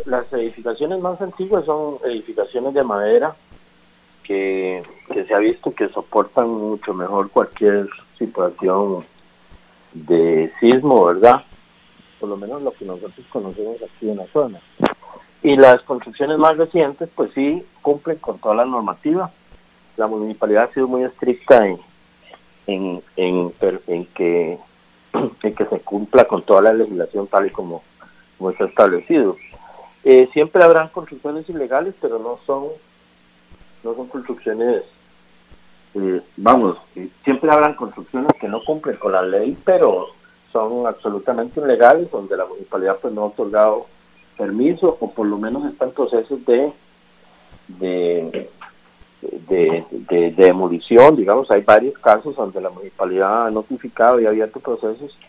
las edificaciones más antiguas son edificaciones de madera que se ha visto que soportan mucho mejor cualquier situación de sismo, ¿verdad? Por lo menos lo que nosotros conocemos aquí en la zona. Y las construcciones más recientes, pues sí, cumplen con toda la normativa. La municipalidad ha sido muy estricta en que se cumpla con toda la legislación tal y como está establecido. Siempre habrán construcciones ilegales, pero no son construcciones, siempre habrán construcciones que no cumplen con la ley, pero son absolutamente ilegales, donde la municipalidad pues no ha otorgado permiso o por lo menos está en procesos de, de demolición. Digamos, hay varios casos donde la municipalidad ha notificado y ha abierto procesos